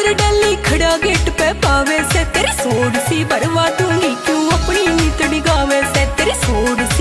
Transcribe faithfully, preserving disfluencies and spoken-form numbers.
driver daily खड़ा gate पे पावे से, तेरी सोड सी बरवा दूंगी क्यों अपनी नीत डिगावे से, तेरी सोड